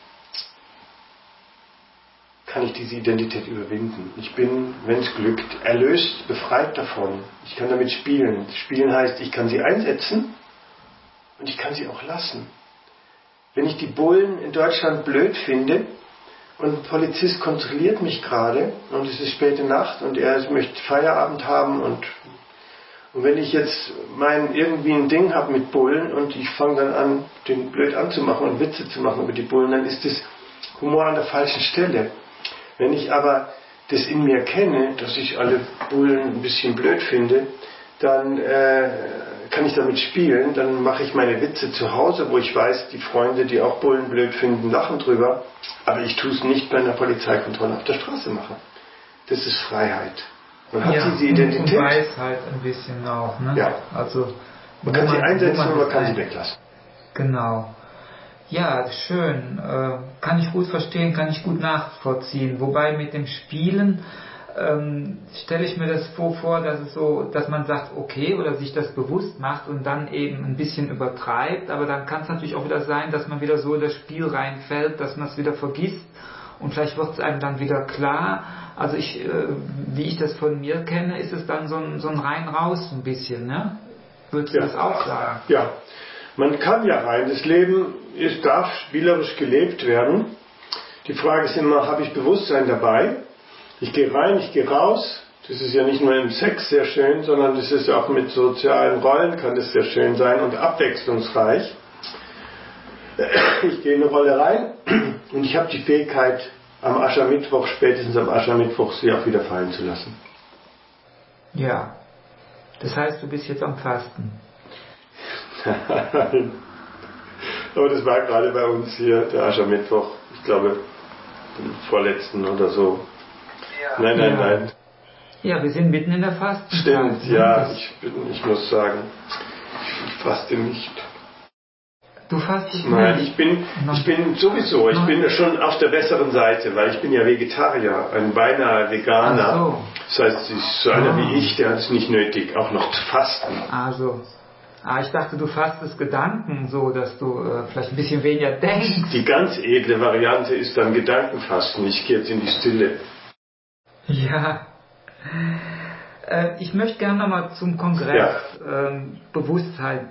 kann ich diese Identität überwinden. Ich bin, wenn es glückt, erlöst, befreit davon. Ich kann damit spielen. Spielen heißt, ich kann sie einsetzen und ich kann sie auch lassen. Wenn ich die Bullen in Deutschland blöd finde und ein Polizist kontrolliert mich gerade und es ist späte Nacht und er möchte Feierabend haben und, und wenn ich jetzt mein irgendwie ein Ding habe mit Bullen und ich fange dann an, den blöd anzumachen und Witze zu machen über die Bullen, dann ist das Humor an der falschen Stelle. Wenn ich aber das in mir kenne, dass ich alle Bullen ein bisschen blöd finde, dann äh, kann ich damit spielen, dann mache ich meine Witze zu Hause, wo ich weiß, die Freunde, die auch Bullen blöd finden, lachen drüber, aber ich tue es nicht bei einer Polizeikontrolle auf der Straße machen. Das ist Freiheit. Man hat ja, diese Identität. Und Weisheit ein bisschen auch. Ne? Ja. Also, man kann sie einsetzen man und man kann ein... sie weglassen. Genau. Ja, schön. Äh, kann ich gut verstehen, kann ich gut nachvollziehen. Wobei mit dem Spielen ähm, stelle ich mir das so vor, dass es so, dass man sagt, okay, oder sich das bewusst macht und dann eben ein bisschen übertreibt, aber dann kann es natürlich auch wieder sein, dass man wieder so in das Spiel reinfällt, dass man es wieder vergisst und vielleicht wird es einem dann wieder klar. Also ich, äh, wie ich das von mir kenne, ist es dann so ein, so ein rein-raus ein bisschen, ne? Würdest du ja. das auch sagen? Ja. Man kann ja rein. Das Leben ist, darf spielerisch gelebt werden. Die Frage ist immer, habe ich Bewusstsein dabei? Ich gehe rein, ich gehe raus. Das ist ja nicht nur im Sex sehr schön, sondern das ist auch mit sozialen Rollen kann das sehr schön sein und abwechslungsreich. ich gehe in eine Rolle rein und ich habe die Fähigkeit, am Aschermittwoch, spätestens am Aschermittwoch, sie auch wieder fallen zu lassen. Ja, das heißt, du bist jetzt am Fasten. Aber das war gerade bei uns hier, der Aschermittwoch, ich glaube, den vorletzten oder so. Ja. Nein, nein, ja. nein. Ja, wir sind mitten in der Fastenzeit. Stimmt, ja, ich, bin, ich muss sagen, ich faste nicht. Du fastest Nein, nicht? ich bin, ich bin sowieso, ich bin schon auf der besseren Seite, weil ich bin ja Vegetarier, ein beinahe Veganer. Ach so. Das heißt, so einer ah. wie ich, der hat es nicht nötig, auch noch zu fasten. Also, ah, ich dachte, du fastest Gedanken, so dass du äh, vielleicht ein bisschen weniger denkst. Die ganz edle Variante ist dann Gedankenfasten. Ich gehe jetzt in die Stille. Ja. Äh, ich möchte gerne nochmal zum Kongress ja. ähm, Bewusstsein,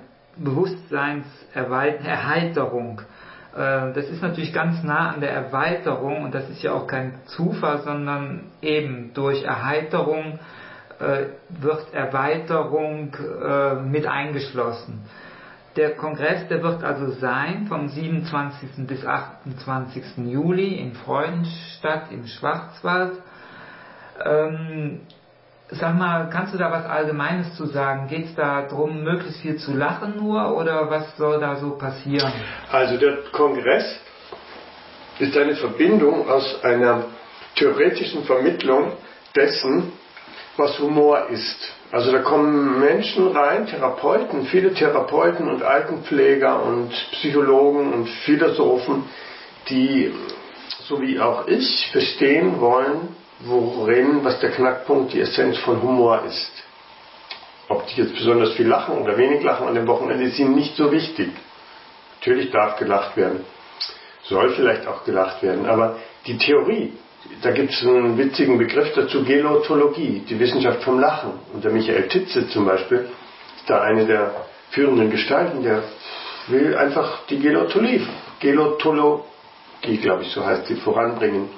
Bewusstseinserheiterung. Äh, das ist natürlich ganz nah an der Erweiterung und das ist ja auch kein Zufall, sondern eben durch Erheiterung äh, wird Erweiterung äh, mit eingeschlossen. Der Kongress, der wird also sein vom siebenundzwanzigsten bis achtundzwanzigsten Juli in Freudenstadt im Schwarzwald. Ähm, Sag mal, kannst du da was Allgemeines zu sagen? Geht es da darum, möglichst viel zu lachen nur oder was soll da so passieren? Also der Kongress ist eine Verbindung aus einer theoretischen Vermittlung dessen, was Humor ist. Also da kommen Menschen rein, Therapeuten, viele Therapeuten und Altenpfleger und Psychologen und Philosophen, die, so wie auch ich, verstehen wollen, worin, was der Knackpunkt, die Essenz von Humor ist. Ob die jetzt besonders viel lachen oder wenig lachen an dem Wochenende, ist ihnen nicht so wichtig. Natürlich darf gelacht werden. Soll vielleicht auch gelacht werden. Aber die Theorie, da gibt es einen witzigen Begriff dazu, Gelotologie, die Wissenschaft vom Lachen. Und der Michael Titze zum Beispiel, ist da eine der führenden Gestalten, der will einfach die Gelotologie, Gelotologie, glaube ich, so heißt sie, voranbringen.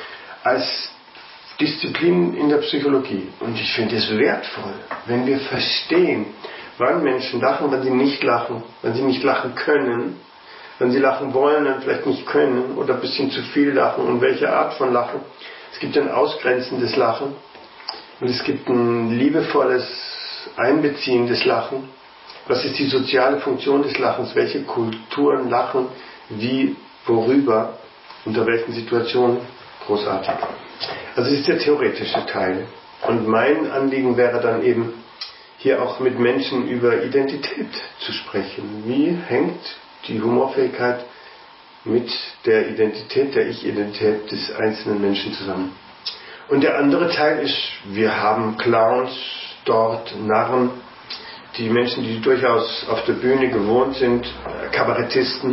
Als Disziplin in der Psychologie. Und ich finde es wertvoll, wenn wir verstehen, wann Menschen lachen, wann sie nicht lachen, wann sie nicht lachen können, wann sie lachen wollen und vielleicht nicht können oder ein bisschen zu viel lachen und welche Art von Lachen. Es gibt ein ausgrenzendes Lachen und es gibt ein liebevolles, einbeziehendes Lachen. Was ist die soziale Funktion des Lachens? Welche Kulturen lachen, wie, worüber, unter welchen Situationen? Großartig. Also das ist der theoretische Teil. Und mein Anliegen wäre dann eben, hier auch mit Menschen über Identität zu sprechen. Wie hängt die Humorfähigkeit mit der Identität, der Ich-Identität des einzelnen Menschen zusammen? Und der andere Teil ist, wir haben Clowns dort, Narren, die Menschen, die durchaus auf der Bühne gewohnt sind, Kabarettisten,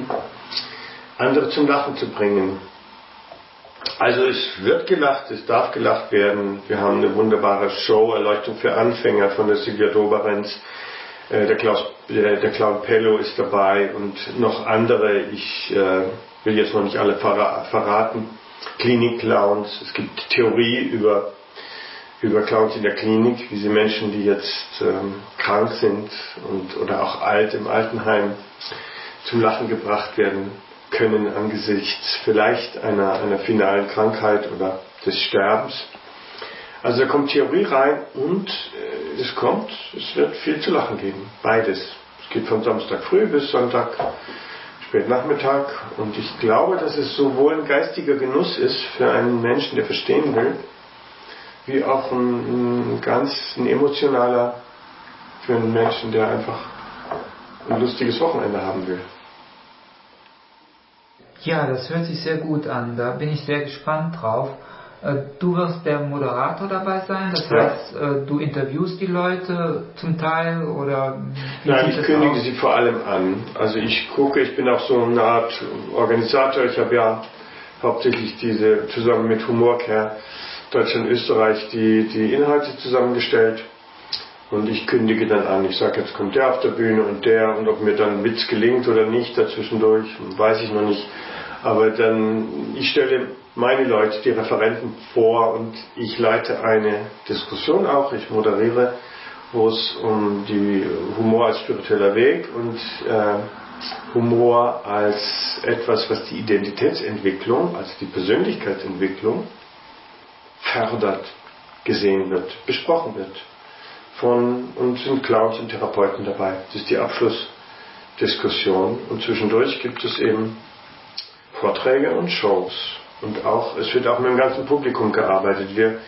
andere zum Lachen zu bringen. Also es wird gelacht, es darf gelacht werden. Wir haben eine wunderbare Show, Erleuchtung für Anfänger von der Silvia Doberenz. Der, Klaus, der, der Clown Pello ist dabei und noch andere. Ich äh, will jetzt noch nicht alle verraten. Klinik-Clowns. Es gibt Theorie über, über Clowns in der Klinik, wie sie Menschen, die jetzt ähm, krank sind und, oder auch alt im Altenheim zum Lachen gebracht werden können angesichts vielleicht einer, einer finalen Krankheit oder des Sterbens. Also da kommt Theorie rein und äh, es kommt, es wird viel zu lachen geben. Beides. Es geht von Samstag früh bis Sonntag spät Nachmittag und ich glaube, dass es sowohl ein geistiger Genuss ist für einen Menschen, der verstehen will, wie auch ein, ein ganz ein emotionaler für einen Menschen, der einfach ein lustiges Wochenende haben will. Ja, das hört sich sehr gut an. Da bin ich sehr gespannt drauf. Du wirst der Moderator dabei sein, das ja. heißt, du interviewst die Leute zum Teil oder wie Nein, sieht ich das kündige aus? sie vor allem an. Also ich gucke, ich bin auch so eine Art Organisator. Ich habe ja hauptsächlich diese zusammen mit Humorcare Deutschland, Österreich die, die Inhalte zusammengestellt und ich kündige dann an. Ich sage, jetzt kommt der auf der Bühne und der und ob mir dann ein Witz gelingt oder nicht dazwischendurch, weiß ich noch nicht. Aber dann, ich stelle meine Leute, die Referenten vor und ich leite eine Diskussion auch, ich moderiere, wo es um die Humor als spiritueller Weg und äh, Humor als etwas, was die Identitätsentwicklung, also die Persönlichkeitsentwicklung fördert, gesehen wird, besprochen wird. Von, und sind Clowns und Therapeuten dabei. Das ist die Abschlussdiskussion. Und zwischendurch gibt es eben Vorträge und Shows. Und auch, es wird auch mit dem ganzen Publikum gearbeitet. Wir,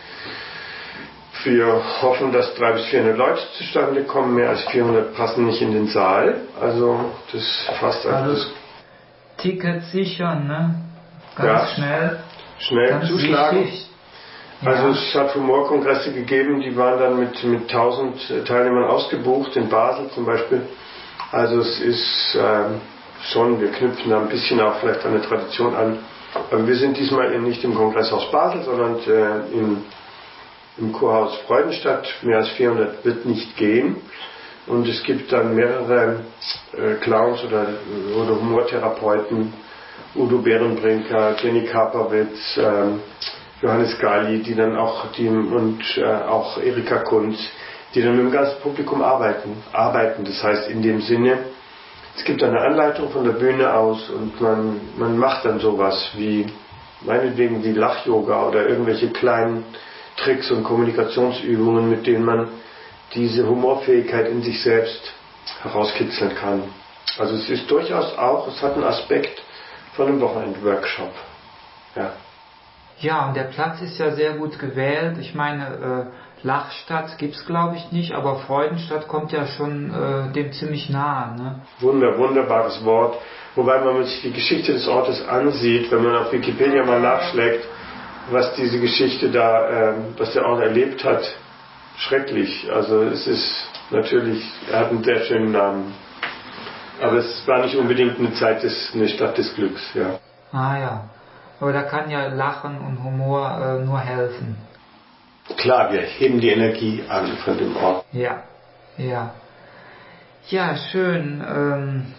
wir hoffen, dass dreihundert bis vierhundert Leute zustande kommen. Mehr als vierhundert passen nicht in den Saal. Also das fast Also das Tickets sichern, ne? Ganz ja, schnell. Schnell Ganz zuschlagen. wichtig. Also Ja. es hat Humorkongresse gegeben, die waren dann mit, mit tausend Teilnehmern ausgebucht, in Basel zum Beispiel. Also es ist ähm, schon, wir knüpfen da ein bisschen auch vielleicht an eine Tradition an. Aber wir sind diesmal nicht im Kongresshaus Basel, sondern äh, im, im Kurhaus Freudenstadt. Mehr als vierhundert wird nicht gehen. Und es gibt dann mehrere äh, Clowns oder, oder Humortherapeuten, Udo Bärenbrinker, Jenny Kapowitz, ähm, Johannes Gali, die dann auch, die, und äh, auch Erika Kunz, die dann mit dem ganzen Publikum arbeiten. Arbeiten, das heißt in dem Sinne, es gibt eine Anleitung von der Bühne aus und man, man macht dann sowas wie, meinetwegen wie Lach-Yoga oder irgendwelche kleinen Tricks und Kommunikationsübungen, mit denen man diese Humorfähigkeit in sich selbst herauskitzeln kann. Also es ist durchaus auch, es hat einen Aspekt von einem Wochenend-Workshop. Ja. Ja, und der Platz ist ja sehr gut gewählt. Ich meine, äh, Lachstadt gibt's glaube ich nicht, aber Freudenstadt kommt ja schon äh, dem ziemlich nahe. Ne? Wunder, wunderbares Wort. Wobei man sich die Geschichte des Ortes ansieht, wenn man auf Wikipedia mal nachschlägt, was diese Geschichte da, äh, was der Ort erlebt hat, schrecklich. Also es ist natürlich, er hat einen sehr schönen Namen. Aber es war nicht unbedingt eine Zeit des, eine Stadt des Glücks, ja. Ah ja. Aber da kann ja Lachen und Humor äh, nur helfen. Klar, wir heben die Energie an von dem Ort. Ja, ja. Ja, schön. Ähm,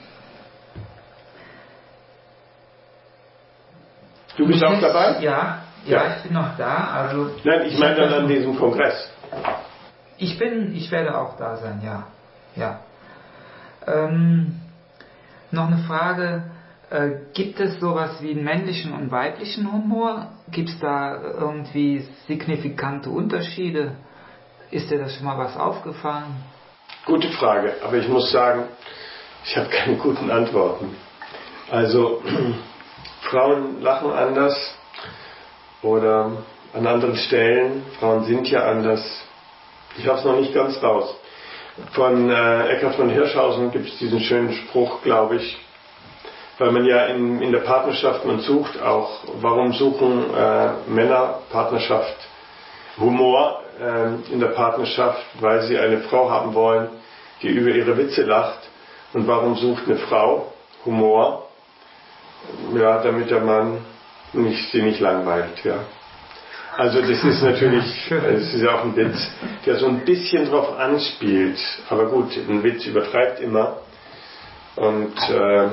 du bist auch jetzt, dabei? Ja, ja, ja, ich bin noch da. Also, Nein, ich, ich meine dann an diesem Kongress. Ich bin, ich werde auch da sein, ja. Ja. Ähm, noch eine Frage. Äh, gibt es sowas wie einen männlichen und weiblichen Humor? Gibt es da irgendwie signifikante Unterschiede? Ist dir das schon mal was aufgefallen? Gute Frage, aber ich muss sagen, ich habe keine guten Antworten. Also, Frauen lachen anders oder an anderen Stellen, Frauen sind ja anders. Ich habe es noch nicht ganz raus. Von äh, Eckhard von Hirschhausen gibt es diesen schönen Spruch, glaube ich, weil man ja in, in der Partnerschaft, man sucht auch, warum suchen äh, Männer Partnerschaft, Humor äh, in der Partnerschaft, weil sie eine Frau haben wollen, die über ihre Witze lacht. Und warum sucht eine Frau Humor? Ja, damit der Mann nicht, sie nicht langweilt, ja. Also das ist natürlich, das ist ja auch ein Witz, der so ein bisschen drauf anspielt. Aber gut, ein Witz übertreibt immer. Und äh,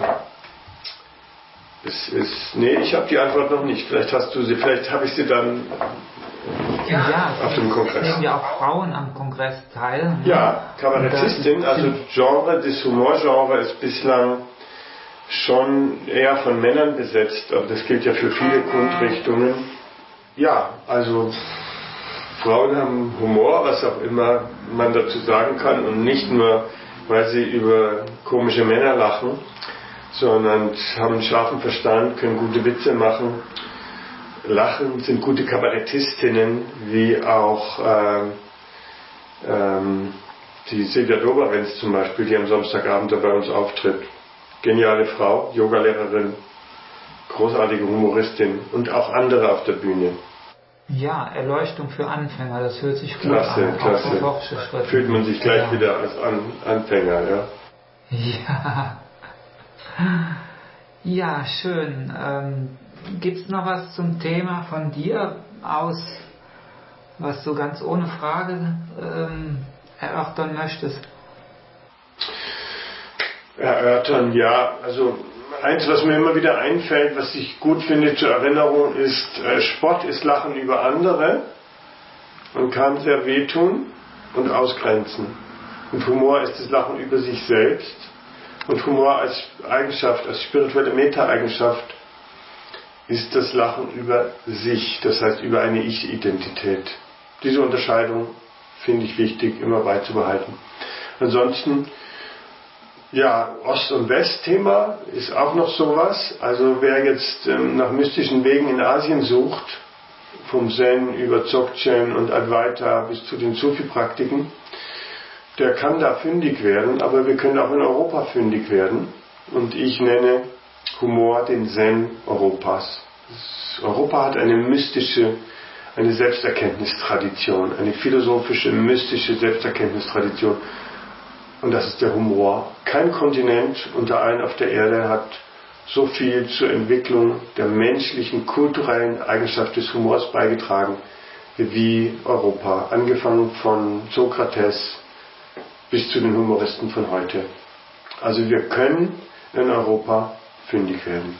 es ist, nee, ich habe die Antwort noch nicht. Vielleicht hast du sie, vielleicht habe ich sie dann ja, auf dem Kongress. Nehmen ja auch Frauen am Kongress teil. Ne? Ja, Kabarettistin, also Genre, das Humorgenre ist bislang schon eher von Männern besetzt, aber das gilt ja für viele Grundrichtungen. Ja, also Frauen haben Humor, was auch immer man dazu sagen kann, und nicht nur, weil sie über komische Männer lachen, sondern haben einen scharfen Verstand, können gute Witze machen, lachen, sind gute Kabarettistinnen, wie auch ähm, ähm, die Silvia Doberenz zum Beispiel, die am Samstagabend da bei uns auftritt. Geniale Frau, Yogalehrerin, großartige Humoristin und auch andere auf der Bühne. Ja, Erleuchtung für Anfänger, das hört sich gut klasse, an. Klasse, klasse. Fühlt man sich gleich ja. wieder als An- Anfänger, ja. Ja. Ja, schön. Ähm, Gibt es noch was zum Thema von dir aus, was du ganz ohne Frage ähm, erörtern möchtest? Erörtern, ja. Also eins, was mir immer wieder einfällt, was ich gut finde zur Erinnerung, ist, äh, Spott ist Lachen über andere und kann sehr wehtun und ausgrenzen. Und Humor ist das Lachen über sich selbst Und Humor als Eigenschaft, als spirituelle Meta-Eigenschaft ist das Lachen über sich, das heißt über eine Ich-Identität. Diese Unterscheidung finde ich wichtig, immer beizubehalten. Ansonsten, ja, Ost- und West-Thema ist auch noch sowas. Also wer jetzt ähm, nach mystischen Wegen in Asien sucht, vom Zen über Dzogchen und Advaita bis zu den Sufi-Praktiken, der kann da fündig werden, aber wir können auch in Europa fündig werden. Und ich nenne Humor den Zen Europas. Europa hat eine mystische, eine Selbsterkenntnistradition, eine philosophische, mystische Selbsterkenntnistradition. Und das ist der Humor. Kein Kontinent unter allen auf der Erde hat so viel zur Entwicklung der menschlichen, kulturellen Eigenschaft des Humors beigetragen wie Europa. Angefangen von Sokrates bis zu den Humoristen von heute. Also wir können in Europa fündig werden.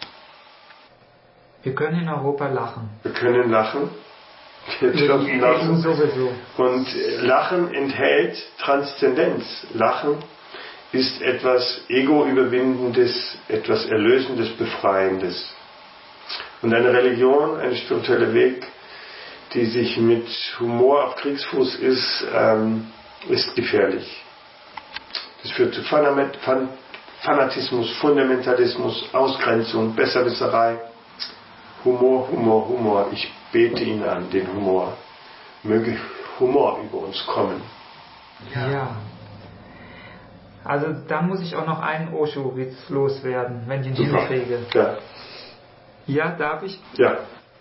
Wir können in Europa lachen. Wir können lachen. Wir dürfen lachen. Sowieso. Und Lachen enthält Transzendenz. Lachen ist etwas Ego-Überwindendes, etwas Erlösendes, Befreiendes. Und eine Religion, ein spiritueller Weg, die sich mit Humor auf Kriegsfuß ist, ähm, ist gefährlich. Das führt zu Fanatismus, Fundamentalismus, Ausgrenzung, Besserwisserei. Humor, Humor, Humor. Ich bete ihn an, den Humor. Möge Humor über uns kommen. Ja. ja. Also da muss ich auch noch einen Osho-Witz loswerden, wenn ich ihn hinkriege. Ja. Ja, darf ich? Ja.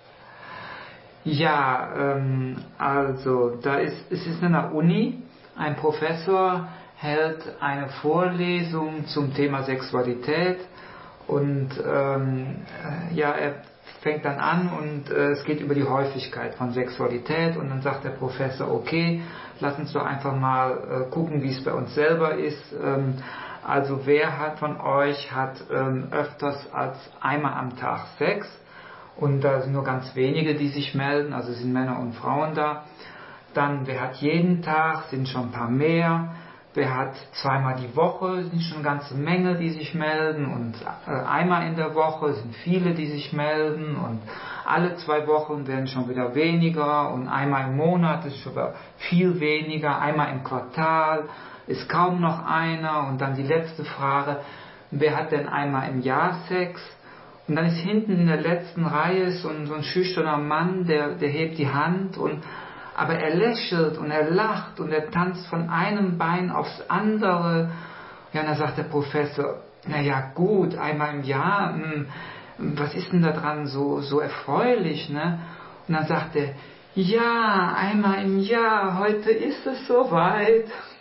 Ja, ähm, also da ist, es ist in der Uni, ein Professor hält eine Vorlesung zum Thema Sexualität und ähm, ja, er fängt dann an und äh, es geht über die Häufigkeit von Sexualität und dann sagt der Professor, okay, lass uns doch einfach mal äh, gucken, wie es bei uns selber ist. Ähm, also wer hat von euch hat ähm, öfters als einmal am Tag Sex? Und da sind nur ganz wenige, die sich melden, also sind Männer und Frauen da. Dann, wer hat jeden Tag, sind schon ein paar mehr. Wer hat zweimal die Woche, sind schon eine ganze Menge, die sich melden. Und äh, einmal in der Woche sind viele, die sich melden. Und alle zwei Wochen werden schon wieder weniger. Und einmal im Monat ist schon wieder viel weniger. Einmal im Quartal ist kaum noch einer. Und dann die letzte Frage, wer hat denn einmal im Jahr Sex? Und dann ist hinten in der letzten Reihe so ein, so ein schüchterner Mann, der, der hebt die Hand, und, aber er lächelt und er lacht und er tanzt von einem Bein aufs andere. Ja, und dann sagt der Professor, naja gut, einmal im Jahr, mh, was ist denn da dran so, so erfreulich, ne? Und dann sagt er, ja, einmal im Jahr, heute ist es soweit.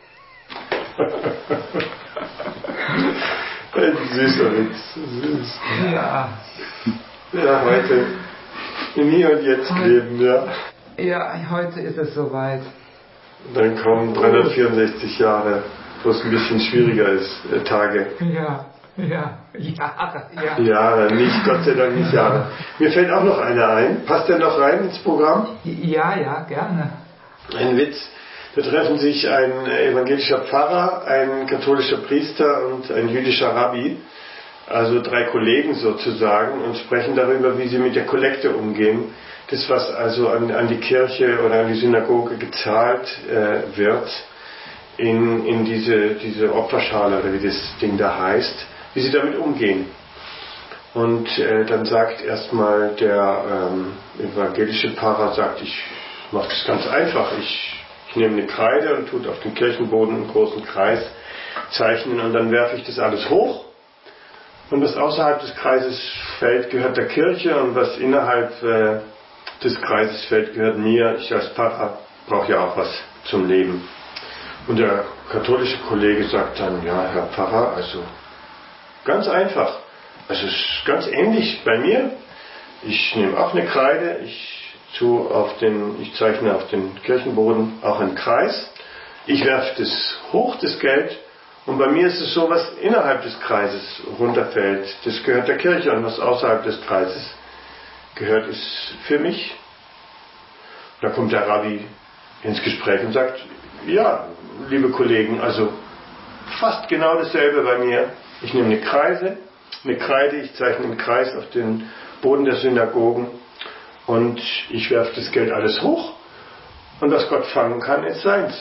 Ein süßer Witz. Süß. Ja. Ja, heute im Hier und Jetzt leben, ja. Ja, heute ist es soweit. Dann kommen dreihundertvierundsechzig Jahre, wo es ein bisschen schwieriger ist, äh, Tage. Ja, ja, Jahre, ja. Jahre, nicht, Gott sei Dank nicht Jahre. Mir fällt auch noch einer ein. Passt der noch rein ins Programm? Ja, ja, gerne. Ein Witz. Da treffen sich ein evangelischer Pfarrer, ein katholischer Priester und ein jüdischer Rabbi, also drei Kollegen sozusagen, und sprechen darüber, wie sie mit der Kollekte umgehen. Das, was also an, an die Kirche oder an die Synagoge gezahlt äh, wird, in, in diese, diese Opferschale oder wie das Ding da heißt, wie sie damit umgehen. Und äh, dann sagt erstmal der ähm, evangelische Pfarrer, sagt, ich mache das ganz einfach, ich Ich nehme eine Kreide und tue auf den Kirchenboden einen großen Kreis zeichnen und dann werfe ich das alles hoch. Und was außerhalb des Kreises fällt, gehört der Kirche, und was innerhalb äh, des Kreises fällt, gehört mir. Ich als Pfarrer brauche ja auch was zum Leben. Und der katholische Kollege sagt dann, ja, Herr Pfarrer, also ganz einfach. Also es ist ganz ähnlich bei mir. Ich nehme auch eine Kreide, ich Zu auf den, ich zeichne auf den Kirchenboden auch einen Kreis. Ich werfe das hoch, das Geld, und bei mir ist es so, was innerhalb des Kreises runterfällt, das gehört der Kirche, und was außerhalb des Kreises gehört, ist für mich. Da kommt der Rabbi ins Gespräch und sagt, ja, liebe Kollegen, also fast genau dasselbe bei mir. Ich nehme eine Kreise, eine Kreide, ich zeichne einen Kreis auf den Boden der Synagogen und ich werfe das Geld alles hoch und was Gott fangen kann, ist seins.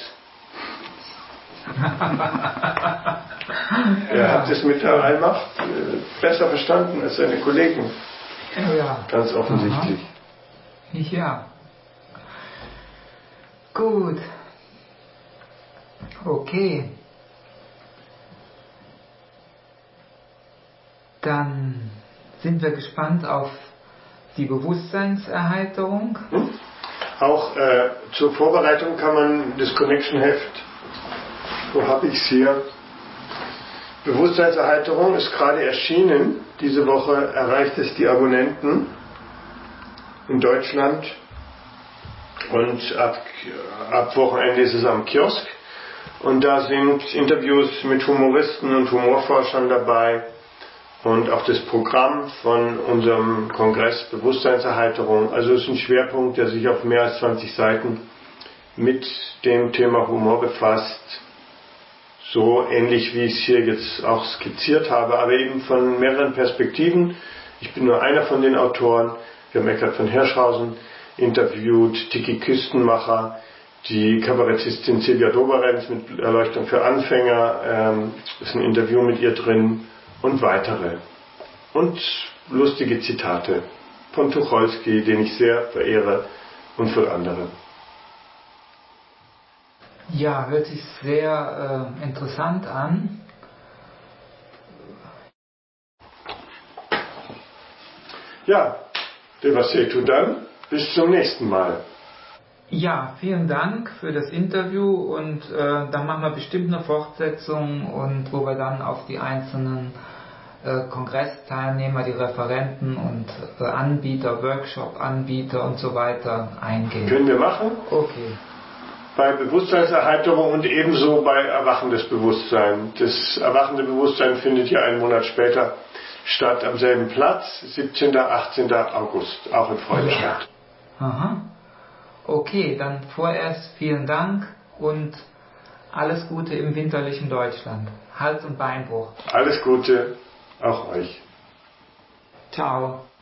Er hat es mit der Allmacht besser verstanden als seine Kollegen. Ja. Ganz offensichtlich. Aha. Ja. Gut. Okay. Dann sind wir gespannt auf die Bewusstseinserheiterung. Hm? Auch äh, zur Vorbereitung kann man das Connection-Heft, wo habe ich es hier, Bewusstseinserheiterung ist gerade erschienen. Diese Woche erreicht es die Abonnenten in Deutschland und ab, ab Wochenende ist es am Kiosk. Und da sind Interviews mit Humoristen und Humorforschern dabei und auch das Programm von unserem Kongress Bewusstseinserheiterung. Also es ist ein Schwerpunkt, der sich auf mehr als zwanzig Seiten mit dem Thema Humor befasst. So ähnlich wie ich es hier jetzt auch skizziert habe, aber eben von mehreren Perspektiven. Ich bin nur einer von den Autoren. Wir haben Eckhard von Hirschhausen interviewt, Tiki Küstenmacher, die Kabarettistin Silvia Doberenz mit Erleuchtung für Anfänger, ähm, ist ein Interview mit ihr drin und weitere. Und lustige Zitate von Tucholsky, den ich sehr verehre, und von anderen. Ja, hört sich sehr äh, interessant an. Ja, Devasetu dann. Bis zum nächsten Mal. Ja, vielen Dank für das Interview und äh, dann machen wir bestimmt eine Fortsetzung und wo wir dann auf die einzelnen äh, Kongressteilnehmer, die Referenten und äh, Anbieter, Workshop-Anbieter und so weiter eingehen. Können wir machen? Okay. Bei Bewusstseinserheiterung und ebenso bei erwachendes Bewusstsein. Das erwachende Bewusstsein findet ja einen Monat später statt, am selben Platz, siebzehnten und achtzehnten August, auch in Freudenstadt. Ja. Aha. Okay, dann vorerst vielen Dank und alles Gute im winterlichen Deutschland. Hals- und Beinbruch. Alles Gute, auch euch. Ciao.